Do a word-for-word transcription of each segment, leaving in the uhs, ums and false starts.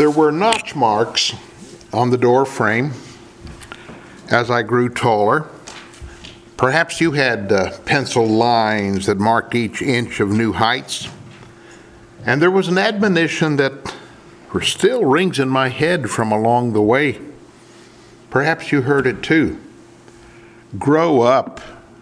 There were notch marks on the door frame as I grew taller. Perhaps you had uh, pencil lines that marked each inch of new heights. And there was an admonition that still rings in my head from along the way. Perhaps you heard it too. Grow up.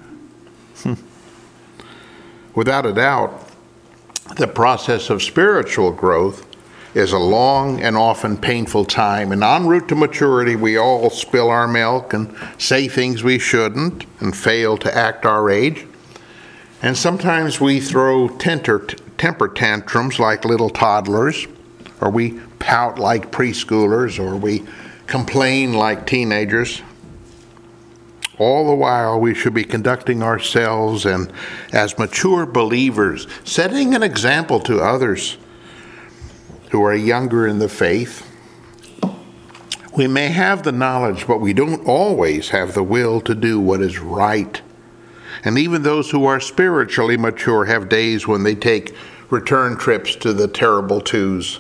Without a doubt, the process of spiritual growth is a long and often painful time. And en route to maturity, we all spill our milk and say things we shouldn't and fail to act our age. And sometimes we throw temper, temper tantrums like little toddlers, or we pout like preschoolers, or we complain like teenagers. All the while, we should be conducting ourselves and as mature believers, setting an example to others who are younger in the faith. We may have the knowledge, but we don't always have the will to do what is right. And even those who are spiritually mature have days when they take return trips to the terrible twos.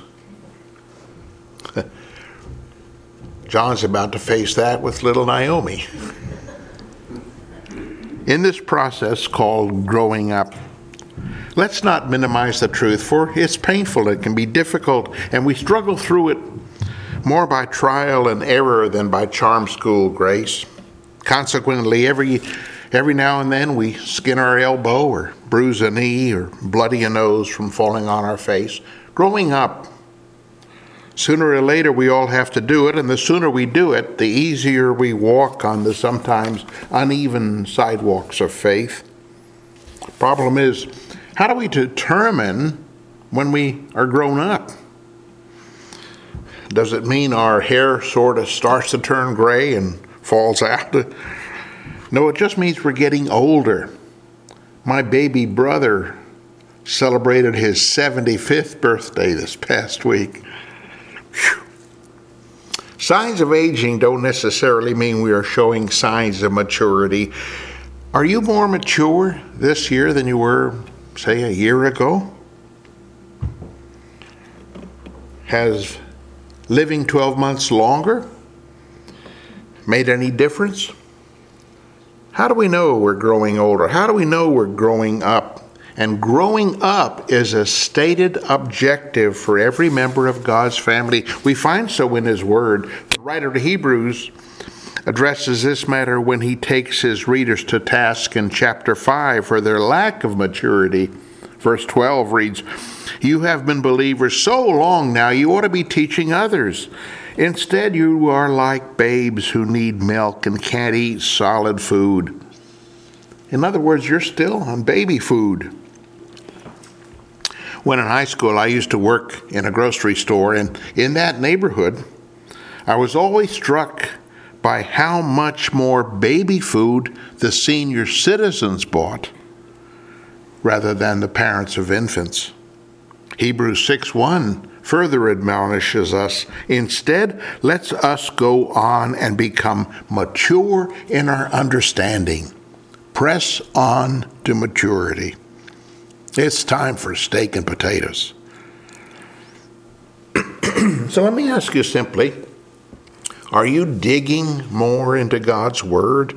John's about to face that with little Naomi. In this process called growing up, let's not minimize the truth, for it's painful, it can be difficult, and we struggle through it more by trial and error than by charm school grace. Consequently, every every now and then we skin our elbow or bruise a knee or bloody a nose from falling on our face. Growing up, sooner or later we all have to do it, and the sooner we do it, the easier we walk on the sometimes uneven sidewalks of faith. The problem is, how do we determine when we are grown up? Does it mean our hair sort of starts to turn gray and falls out? No, it just means we're getting older. My baby brother celebrated his seventy-fifth birthday this past week. Whew. Signs of aging don't necessarily mean we are showing signs of maturity. Are you more mature this year than you were, say, a year ago? Has living twelve months longer made any difference? How do we know we're growing older? How do we know we're growing up? And growing up is a stated objective for every member of God's family. We find so in His Word. The writer to Hebrews addresses this matter when he takes his readers to task in chapter five for their lack of maturity. Verse twelve reads, "You have been believers so long now, you ought to be teaching others. Instead, you are like babes who need milk and can't eat solid food." In other words, you're still on baby food. When in high school, I used to work in a grocery store, and in that neighborhood, I was always struck by how much more baby food the senior citizens bought rather than the parents of infants. Hebrews six one further admonishes us, "Instead, let's us go on and become mature in our understanding. Press on to maturity." It's time for steak and potatoes. So let me ask you simply, are you digging more into God's Word?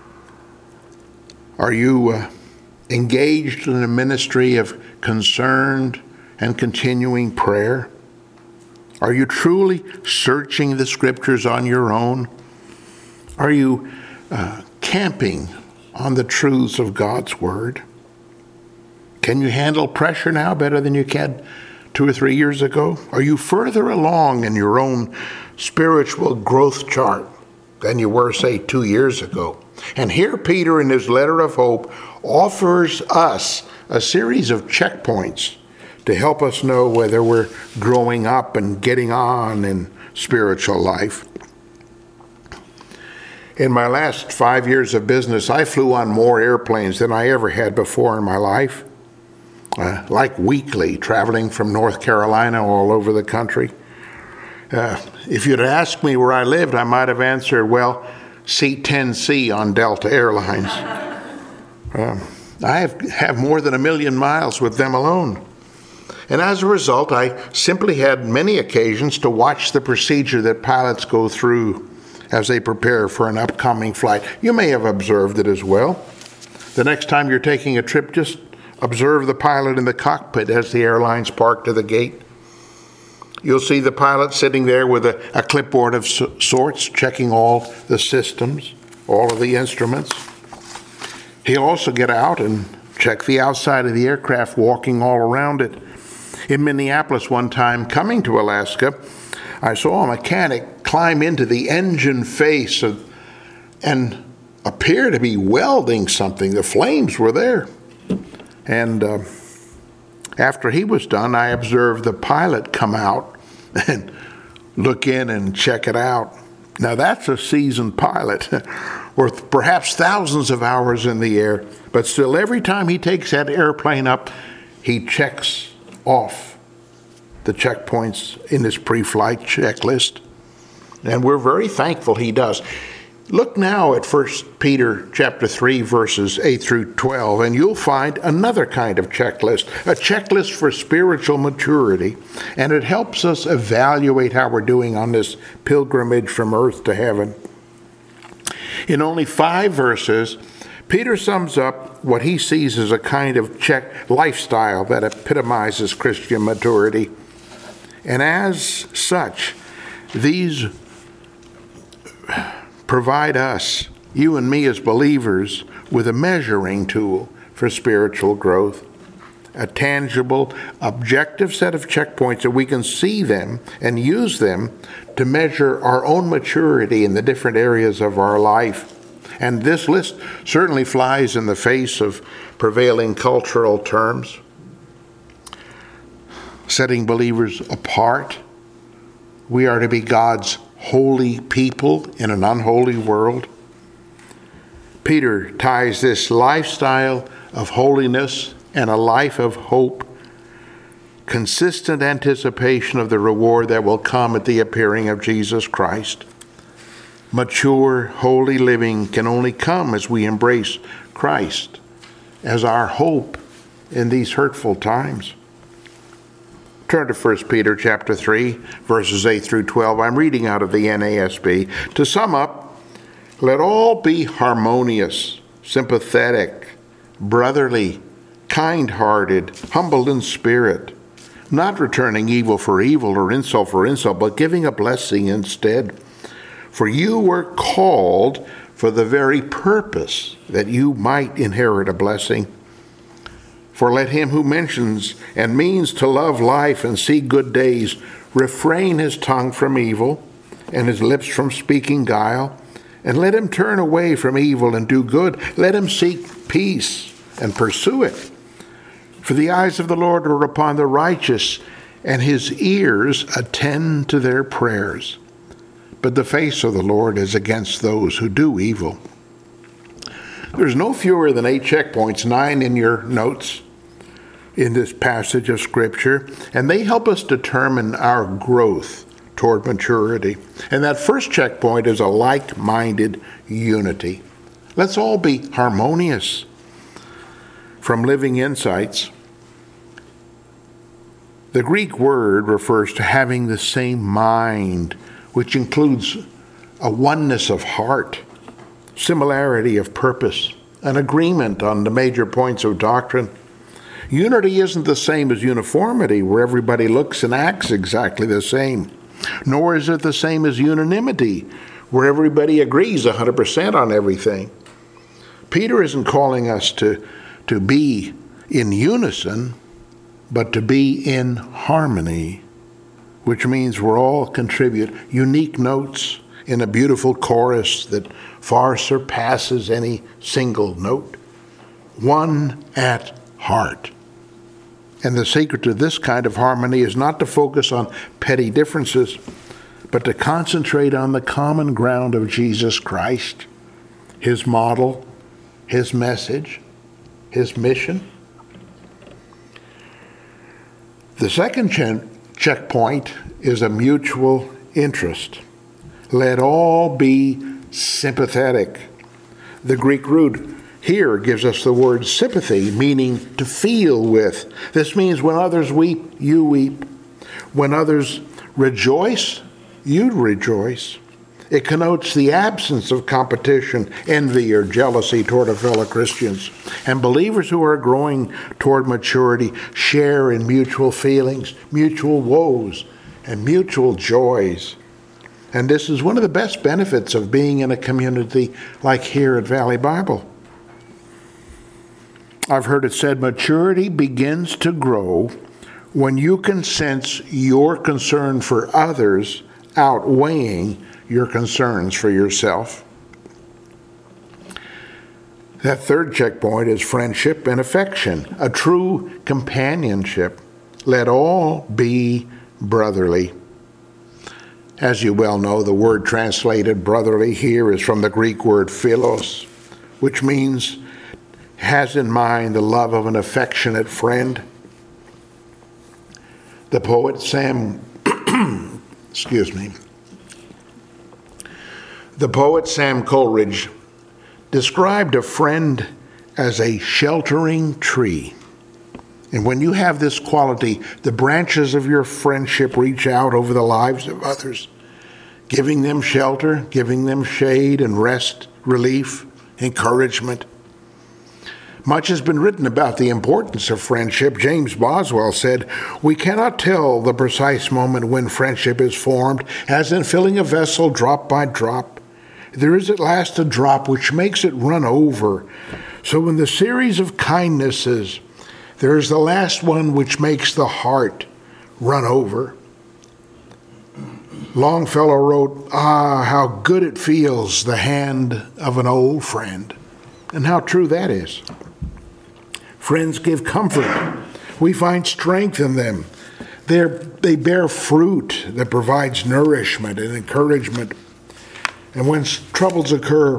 Are you uh, engaged in a ministry of concerned and continuing prayer? Are you truly searching the Scriptures on your own? Are you uh, camping on the truths of God's Word? Can you handle pressure now better than you can two or three years ago? Are you further along in your own spiritual growth chart than you were, say, two years ago? And here Peter, in his letter of hope, offers us a series of checkpoints to help us know whether we're growing up and getting on in spiritual life. In my last five years of business, I flew on more airplanes than I ever had before in my life. Uh, like weekly, traveling from North Carolina all over the country. Uh, if you'd asked me where I lived, I might have answered, well, seat ten C on Delta Airlines. Um, I have, have more than a million miles with them alone. And as a result, I simply had many occasions to watch the procedure that pilots go through as they prepare for an upcoming flight. You may have observed it as well. The next time you're taking a trip, just observe the pilot in the cockpit as the airline's parked to the gate. You'll see the pilot sitting there with a, a clipboard of sorts, checking all the systems, all of the instruments. He'll also get out and check the outside of the aircraft, walking all around it. In Minneapolis one time, coming to Alaska, I saw a mechanic climb into the engine face of, and appear to be welding something. The flames were there. And uh, after he was done, I observed the pilot come out and look in and check it out. Now that's a seasoned pilot, worth perhaps thousands of hours in the air, but still every time he takes that airplane up, he checks off the checkpoints in his pre-flight checklist. And we're very thankful he does. Look now at First Peter chapter three, verses eight through twelve, and you'll find another kind of checklist, a checklist for spiritual maturity, and it helps us evaluate how we're doing on this pilgrimage from earth to heaven. In only five verses, Peter sums up what he sees as a kind of check lifestyle that epitomizes Christian maturity. And as such, these provide us, you and me as believers, with a measuring tool for spiritual growth, a tangible, objective set of checkpoints that we can see them and use them to measure our own maturity in the different areas of our life. And this list certainly flies in the face of prevailing cultural terms, setting believers apart. We are to be God's holy people in an unholy world. Peter ties this lifestyle of holiness and a life of hope, consistent anticipation of the reward that will come at the appearing of Jesus Christ. Mature, holy living can only come as we embrace Christ as our hope in these hurtful times. Turn to First Peter chapter three, verses eight through twelve. I'm reading out of the N A S B. To sum up, let all be harmonious, sympathetic, brotherly, kind-hearted, humble in spirit, not returning evil for evil or insult for insult, but giving a blessing instead. For you were called for the very purpose that you might inherit a blessing. For let him who mentions and means to love life and see good days refrain his tongue from evil and his lips from speaking guile, and let him turn away from evil and do good. Let him seek peace and pursue it. For the eyes of the Lord are upon the righteous, and his ears attend to their prayers. But the face of the Lord is against those who do evil. There's no fewer than eight checkpoints, nine in your notes, in this passage of Scripture, and they help us determine our growth toward maturity. And that first checkpoint is a like-minded unity. Let's all be harmonious. From Living Insights, the Greek word refers to having the same mind, which includes a oneness of heart, similarity of purpose, an agreement on the major points of doctrine. Unity isn't the same as uniformity, where everybody looks and acts exactly the same. Nor is it the same as unanimity, where everybody agrees one hundred percent on everything. Peter isn't calling us to, to be in unison, but to be in harmony, which means we'll all contribute unique notes in a beautiful chorus that far surpasses any single note. One at heart. And the secret to this kind of harmony is not to focus on petty differences, but to concentrate on the common ground of Jesus Christ, his model, his message, his mission. The second che- checkpoint is a mutual interest. Let all be sympathetic. The Greek root here gives us the word sympathy, meaning to feel with. This means when others weep, you weep. When others rejoice, you rejoice. It connotes the absence of competition, envy, or jealousy toward a fellow Christians. And believers who are growing toward maturity share in mutual feelings, mutual woes, and mutual joys. And this is one of the best benefits of being in a community like here at Valley Bible. I've heard it said maturity begins to grow when you can sense your concern for others outweighing your concerns for yourself. That third checkpoint is friendship and affection, a true companionship. Let all be brotherly. As you well know, the word translated brotherly here is from the Greek word philos, which means has in mind the love of an affectionate friend. The poet Sam, excuse me, the poet Sam Coleridge described a friend as a sheltering tree. And when you have this quality, the branches of your friendship reach out over the lives of others, giving them shelter, giving them shade and rest, relief, encouragement. Much has been written about the importance of friendship. James Boswell said, "We cannot tell the precise moment when friendship is formed, as in filling a vessel drop by drop. There is at last a drop which makes it run over. So in the series of kindnesses, there is the last one which makes the heart run over." Longfellow wrote, "Ah, how good it feels, the hand of an old friend." And how true that is. Friends give comfort. We find strength in them. They're, they bear fruit that provides nourishment and encouragement. And when troubles occur,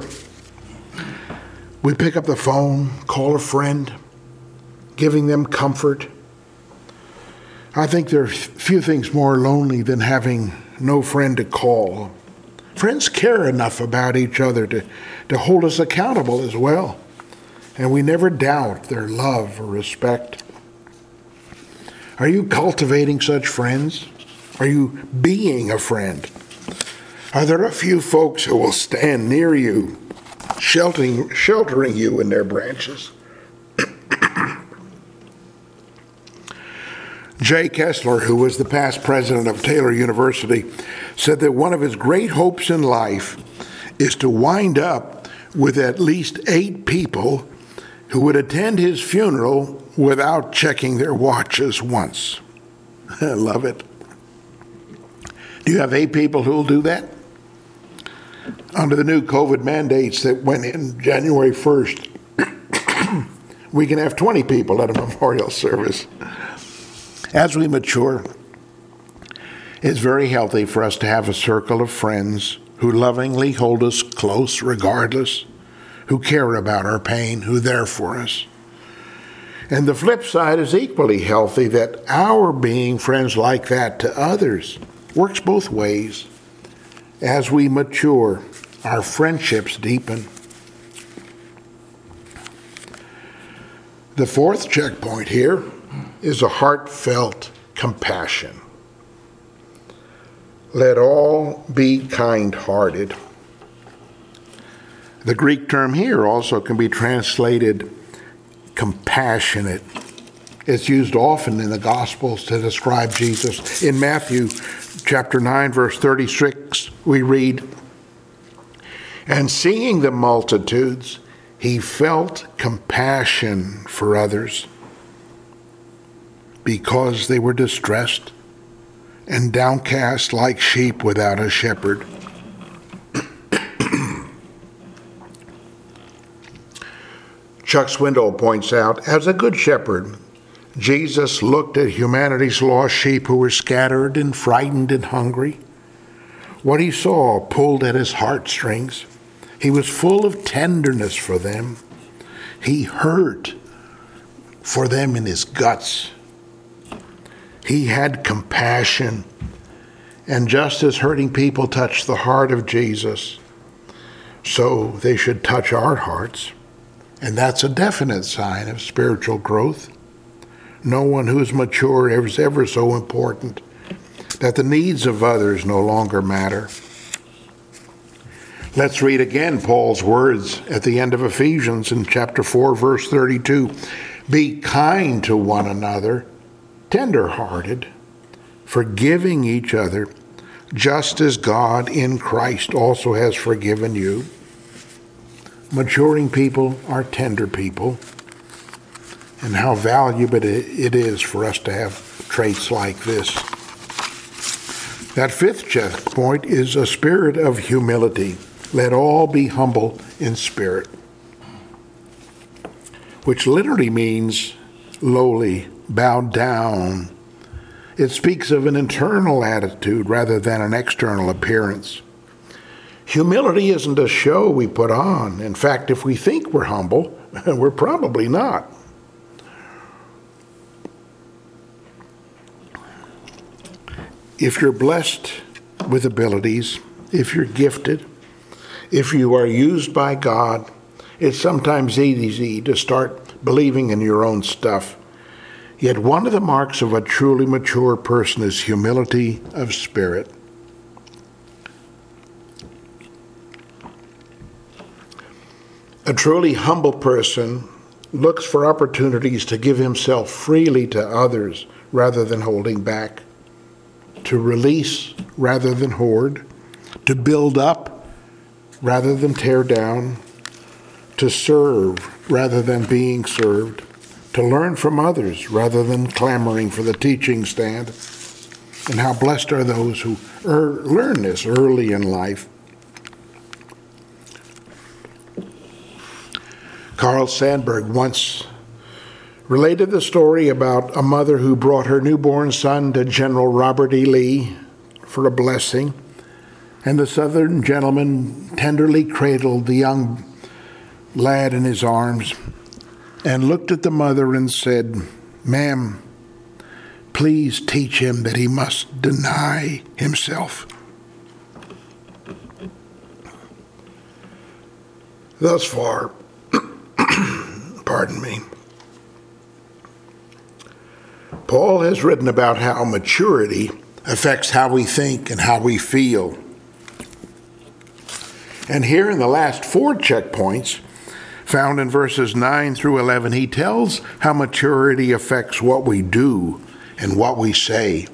we pick up the phone, call a friend, giving them comfort. I think there are few things more lonely than having no friend to call. Friends care enough about each other to, to hold us accountable as well. And we never doubt their love or respect. Are you cultivating such friends? Are you being a friend? Are there a few folks who will stand near you, sheltering, sheltering you in their branches? Jay Kessler, who was the past president of Taylor University, said that one of his great hopes in life is to wind up with at least eight people who would attend his funeral without checking their watches once. I love it. Do you have eight people who will do that? Under the new COVID mandates that went in January first, we can have twenty people at a memorial service. As we mature, it's very healthy for us to have a circle of friends who lovingly hold us close regardless, who care about our pain, who are there for us. And the flip side is equally healthy, that our being friends like that to others works both ways. As we mature, our friendships deepen. The fourth checkpoint here is a heartfelt compassion. Let all be kind-hearted. The Greek term here also can be translated compassionate. It's used often in the Gospels to describe Jesus. In Matthew chapter nine, verse thirty-six, we read, "And seeing the multitudes, he felt compassion for others, because they were distressed and downcast like sheep without a shepherd." Chuck Swindoll points out, as a good shepherd, Jesus looked at humanity's lost sheep who were scattered and frightened and hungry. What he saw pulled at his heartstrings. He was full of tenderness for them. He hurt for them in his guts. He had compassion. And just as hurting people touch the heart of Jesus, so they should touch our hearts. And that's a definite sign of spiritual growth. No one who's mature is ever so important that the needs of others no longer matter. Let's read again Paul's words at the end of Ephesians in chapter four, verse thirty-two. Be kind to one another, tender-hearted, forgiving each other, just as God in Christ also has forgiven you. Maturing people are tender people, and how valuable it is for us to have traits like this. That fifth checkpoint is a spirit of humility. Let all be humble in spirit, which literally means lowly, bowed down. It speaks of an internal attitude rather than an external appearance. Humility isn't a show we put on. In fact, if we think we're humble, we're probably not. If you're blessed with abilities, if you're gifted, if you are used by God, it's sometimes easy to start believing in your own stuff. Yet one of the marks of a truly mature person is humility of spirit. A truly humble person looks for opportunities to give himself freely to others rather than holding back, to release rather than hoard, to build up rather than tear down, to serve rather than being served, to learn from others rather than clamoring for the teaching stand. And how blessed are those who er- learn this early in life. Carl Sandburg once related the story about a mother who brought her newborn son to General Robert E. Lee for a blessing, and the Southern gentleman tenderly cradled the young lad in his arms and looked at the mother and said, "Ma'am, please teach him that he must deny himself." Thus far, pardon me, Paul has written about how maturity affects how we think and how we feel. And here in the last four checkpoints, found in verses nine through eleven, he tells how maturity affects what we do and what we say.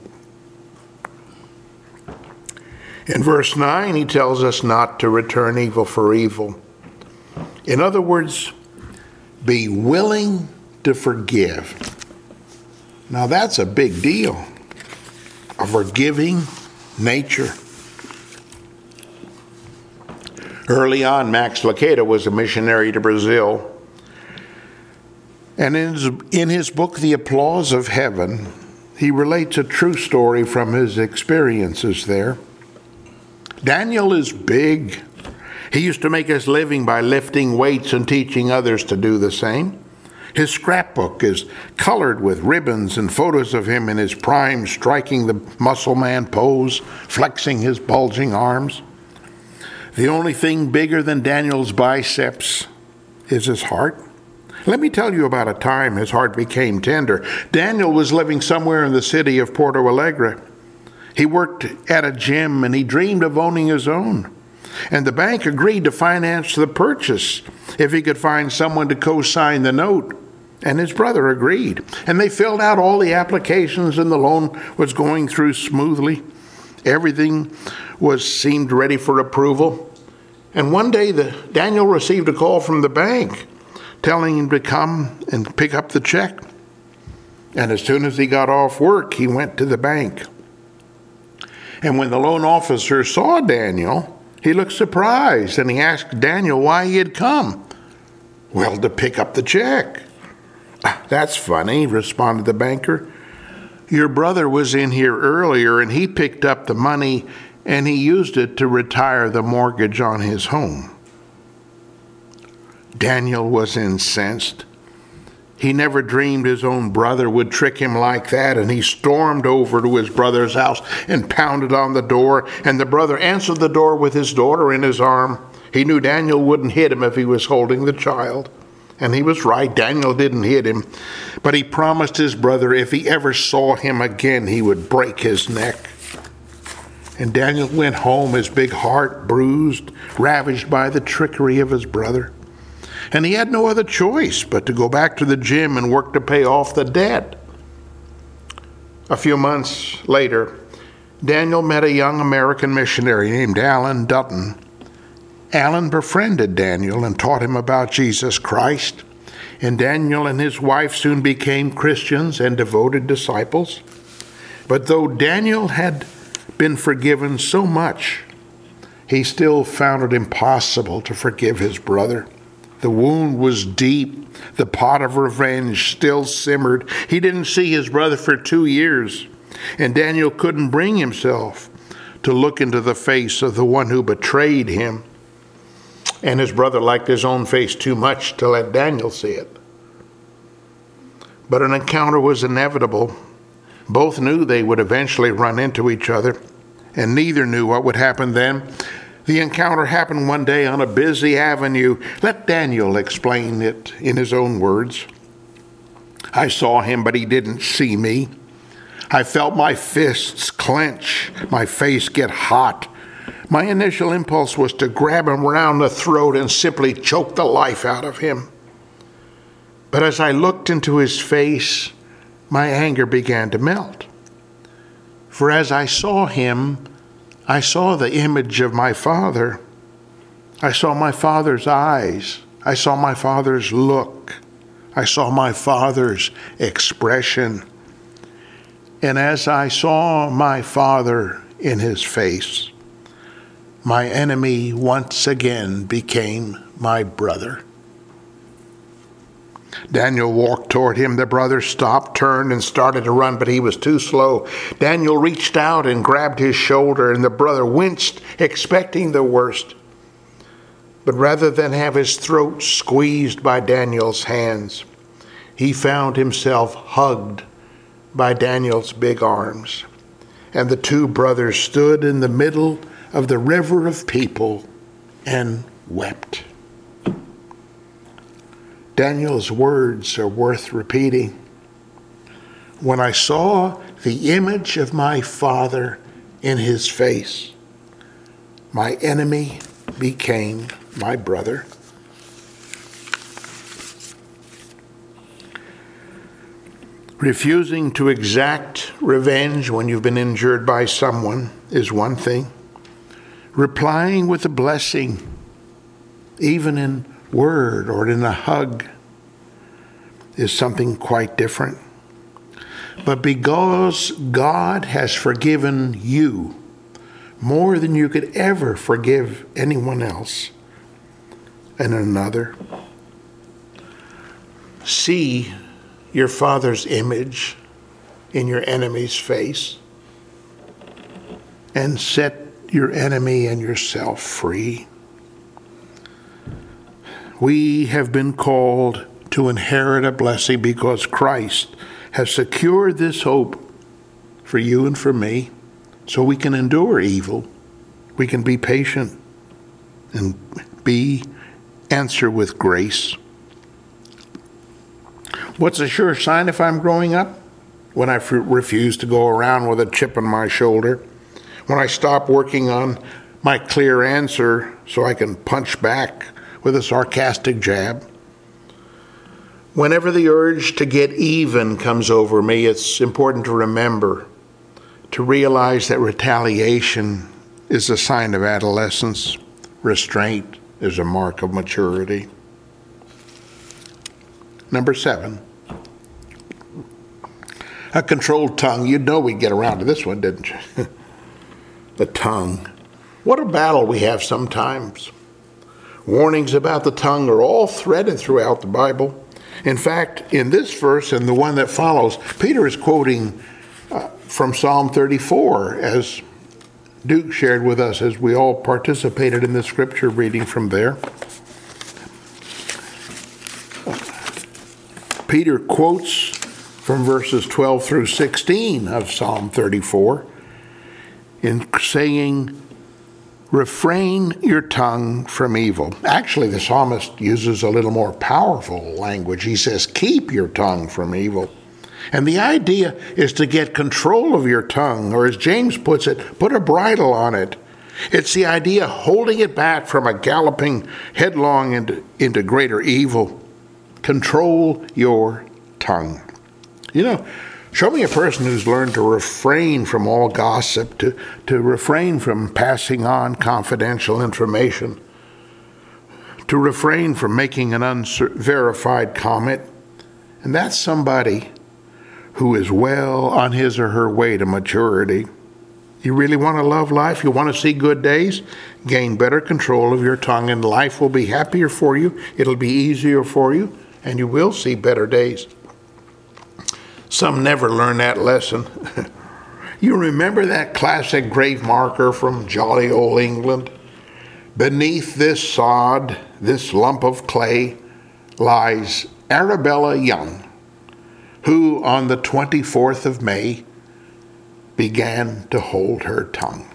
In verse nine, he tells us not to return evil for evil. In other words, be willing to forgive. Now that's a big deal, a forgiving nature. Early on, Max Lucado was a missionary to Brazil. And in his, in his book, The Applause of Heaven, he relates a true story from his experiences there. Daniel is big. He used to make his living by lifting weights and teaching others to do the same. His scrapbook is colored with ribbons and photos of him in his prime, striking the muscle man pose, flexing his bulging arms. The only thing bigger than Daniel's biceps is his heart. Let me tell you about a time his heart became tender. Daniel was living somewhere in the city of Porto Alegre. He worked at a gym and he dreamed of owning his own. And the bank agreed to finance the purchase if he could find someone to co-sign the note. And his brother agreed. And they filled out all the applications and the loan was going through smoothly. Everything was seemed ready for approval. And one day the, Daniel received a call from the bank telling him to come and pick up the check. And as soon as he got off work, he went to the bank. And when the loan officer saw Daniel, he looked surprised, and he asked Daniel why he had come. "Well, to pick up the check." "That's funny," responded the banker. "Your brother was in here earlier, and he picked up the money, and he used it to retire the mortgage on his home." Daniel was incensed. He never dreamed his own brother would trick him like that, and he stormed over to his brother's house and pounded on the door, and the brother answered the door with his daughter in his arm. He knew Daniel wouldn't hit him if he was holding the child. And he was right. Daniel didn't hit him. But he promised his brother if he ever saw him again, he would break his neck. And Daniel went home, his big heart bruised, ravaged by the trickery of his brother. And he had no other choice but to go back to the gym and work to pay off the debt. A few months later, Daniel met a young American missionary named Alan Dutton. Alan befriended Daniel and taught him about Jesus Christ, and Daniel and his wife soon became Christians and devoted disciples. But though Daniel had been forgiven so much, he still found it impossible to forgive his brother. The wound was deep. The pot of revenge still simmered. He didn't see his brother for two years, and Daniel couldn't bring himself to look into the face of the one who betrayed him. And his brother liked his own face too much to let Daniel see it. But an encounter was inevitable. Both knew they would eventually run into each other, and neither knew what would happen then. The encounter happened one day on a busy avenue. Let Daniel explain it in his own words. I saw him, but he didn't see me. I felt my fists clench, my face get hot. My initial impulse was to grab him around the throat and simply choke the life out of him. But as I looked into his face, my anger began to melt. For as I saw him, I saw the image of my father. I saw my father's eyes. I saw my father's look. I saw my father's expression. And as I saw my father in his face, my enemy once again became my brother. Daniel walked toward him. The brother stopped, turned, and started to run, but he was too slow. Daniel reached out and grabbed his shoulder, and the brother winced, expecting the worst. But rather than have his throat squeezed by Daniel's hands, he found himself hugged by Daniel's big arms. And the two brothers stood in the middle of the river of people and wept. Daniel's words are worth repeating. When I saw the image of my father in his face, my enemy became my brother. Refusing to exact revenge when you've been injured by someone is one thing. Replying with a blessing, even in word or in a hug, is something quite different. But because God has forgiven you more than you could ever forgive anyone else and another, see your Father's image in your enemy's face and set your enemy and yourself free. We have been called to inherit a blessing because Christ has secured this hope for you and for me, so we can endure evil. We can be patient and be answer with grace. What's a sure sign if I'm growing up? When I f- refuse to go around with a chip on my shoulder. When I stop working on my clear answer so I can punch back with a sarcastic jab. Whenever the urge to get even comes over me, it's important to remember, to realize that retaliation is a sign of adolescence. Restraint is a mark of maturity. Number seven, a controlled tongue. You'd know we'd get around to this one, didn't you? The tongue. What a battle we have sometimes. Warnings about the tongue are all threaded throughout the Bible. In fact, in this verse and the one that follows, Peter is quoting uh, from Psalm thirty-four, as Duke shared with us as we all participated in the scripture reading from there. Peter quotes from verses twelve through sixteen of Psalm thirty-four in saying, refrain your tongue from evil. Actually, the psalmist uses a little more powerful language. He says, keep your tongue from evil. And the idea is to get control of your tongue, or as James puts it, put a bridle on it. It's the idea of holding it back from a galloping headlong into, into greater evil. Control your tongue. You know, show me a person who's learned to refrain from all gossip, to, to refrain from passing on confidential information, to refrain from making an unverified comment. And that's somebody who is well on his or her way to maturity. You really want to love life? You want to see good days? Gain better control of your tongue, and life will be happier for you. It'll be easier for you, and you will see better days. Some never learn that lesson. You remember that classic grave marker from jolly old England? Beneath this sod, this lump of clay, lies Arabella Young, who on the twenty-fourth of May began to hold her tongue.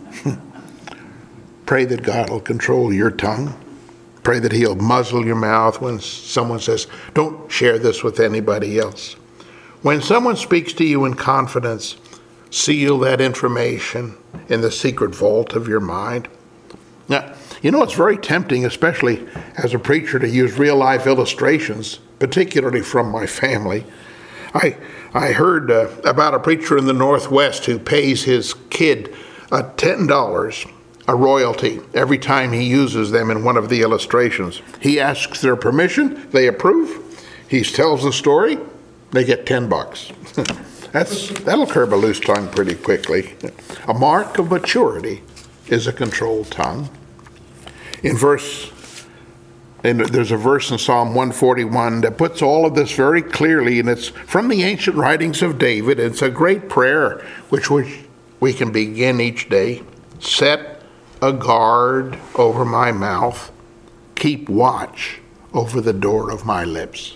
Pray that God will control your tongue. Pray that he'll muzzle your mouth when someone says, don't share this with anybody else. When someone speaks to you in confidence, seal that information in the secret vault of your mind. Now, you know, it's very tempting, especially as a preacher, to use real-life illustrations, particularly from my family. I I heard uh, about a preacher in the Northwest who pays his kid uh, ten dollars, a royalty, every time he uses them in one of the illustrations. He asks their permission, they approve, he tells the story, they get ten bucks. That's, that'll curb a loose tongue pretty quickly. A mark of maturity is a controlled tongue. In verse And there's a verse in Psalm one forty-one that puts all of this very clearly, and it's from the ancient writings of David. It's a great prayer which we can begin each day. Set a guard over my mouth. Keep watch over the door of my lips.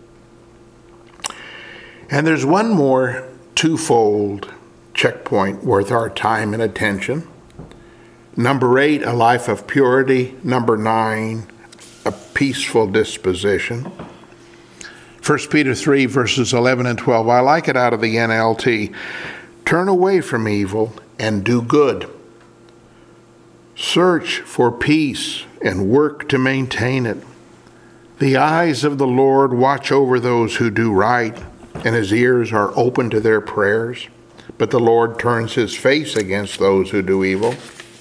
And there's one more twofold checkpoint worth our time and attention. Number eight, a life of purity. Number nine, a peaceful disposition. First Peter three, verses eleven and twelve. I like it out of the N L T. Turn away from evil and do good. Search for peace and work to maintain it. The eyes of the Lord watch over those who do right, and his ears are open to their prayers. But the Lord turns his face against those who do evil.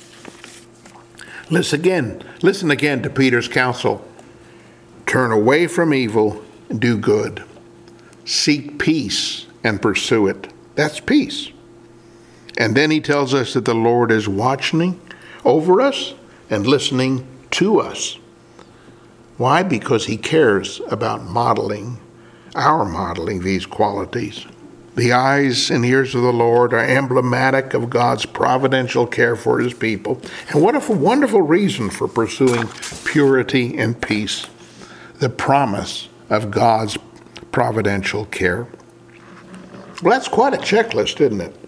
Listen again, listen again to Peter's counsel. Turn away from evil and do good. Seek peace and pursue it. That's peace. And then he tells us that the Lord is watching over us and listening to us. Why? Because he cares about modeling, our modeling these qualities. The eyes and ears of the Lord are emblematic of God's providential care for his people. And what a wonderful reason for pursuing purity and peace. The promise of God's providential care. Well, that's quite a checklist, isn't it?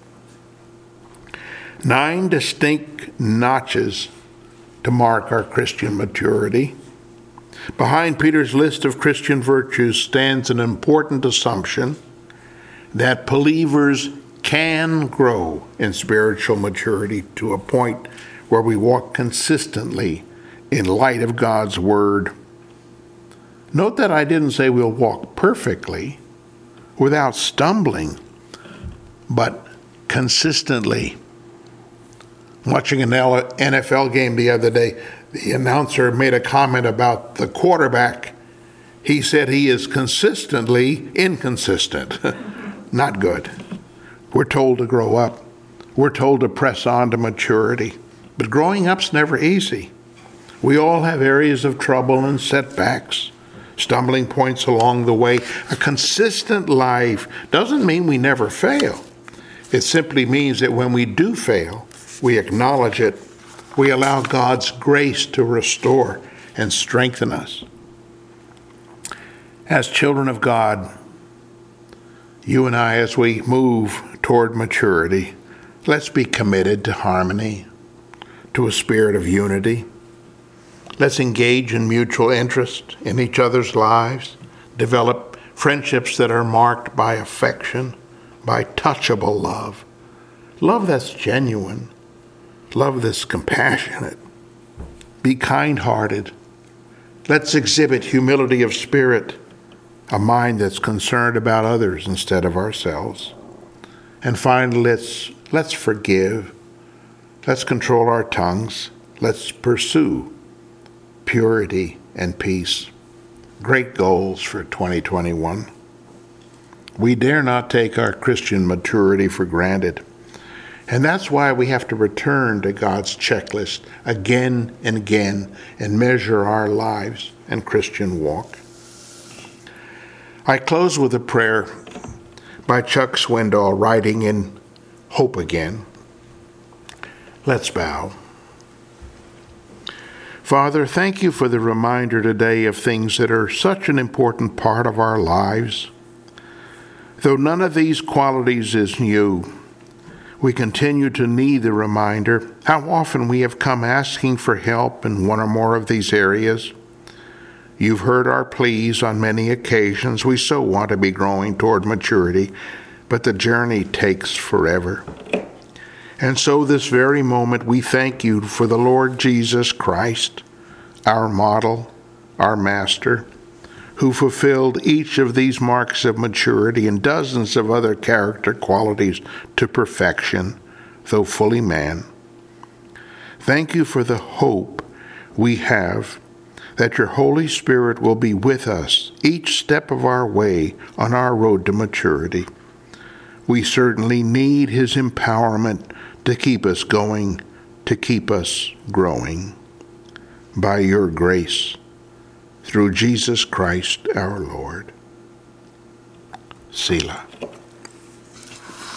Nine distinct notches to mark our Christian maturity. Behind Peter's list of Christian virtues stands an important assumption that believers can grow in spiritual maturity to a point where we walk consistently in light of God's word. Note that I didn't say we'll walk perfectly, without stumbling, but consistently. Watching an N F L game the other day, the announcer made a comment about the quarterback. He said he is consistently inconsistent. Not good. We're told to grow up. We're told to press on to maturity. But growing up's never easy. We all have areas of trouble and setbacks, stumbling points along the way. A consistent life doesn't mean we never fail. It simply means that when we do fail, we acknowledge it. We allow God's grace to restore and strengthen us. As children of God, you and I, as we move toward maturity, let's be committed to harmony, to a spirit of unity. Let's engage in mutual interest in each other's lives, develop friendships that are marked by affection, by touchable love, love that's genuine, love that's compassionate. Be kind-hearted. Let's exhibit humility of spirit, a mind that's concerned about others instead of ourselves. And finally, let's, let's forgive. Let's control our tongues. Let's pursue purity and peace. Great goals for twenty twenty-one. We dare not take our Christian maturity for granted. And that's why we have to return to God's checklist again and again and measure our lives and Christian walk. I close with a prayer by Chuck Swindoll, writing in Hope Again. Let's bow. Father, thank you for the reminder today of things that are such an important part of our lives. Though none of these qualities is new, we continue to need the reminder how often we have come asking for help in one or more of these areas. You've heard our pleas on many occasions. We so want to be growing toward maturity, but the journey takes forever. And so this very moment we thank you for the Lord Jesus Christ, our model, our master, who fulfilled each of these marks of maturity and dozens of other character qualities to perfection, though fully man. Thank you for the hope we have that your Holy Spirit will be with us each step of our way on our road to maturity. We certainly need his empowerment to keep us going, to keep us growing. By your grace, through Jesus Christ our Lord. Selah.